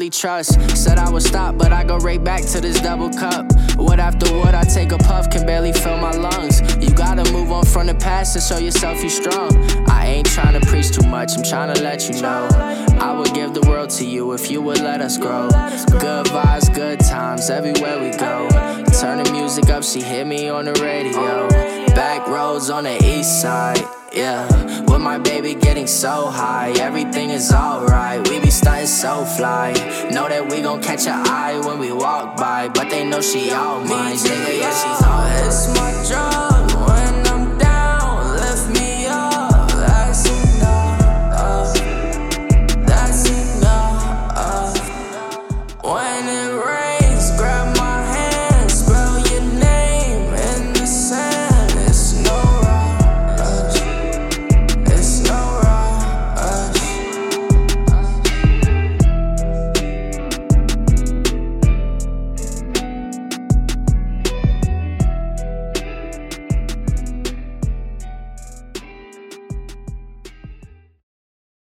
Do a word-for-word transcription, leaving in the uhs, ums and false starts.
really trust. Said I would stop, but I go right back to this double cup. What after what, I take a puff, can barely fill my lungs. You gotta move on from the past and show yourself you strong. I ain't tryna preach too much, I'm tryna let you know I would give the world to you if you would let us grow. Good vibes, good times, everywhere we go. Turn the music up, she hit me on the radio. Back roads on the east side, yeah. With my baby getting so high, everything is alright. We be stunting so fly. Know that we gon' catch her eye when we walk by, but they know she all mine. Nigga,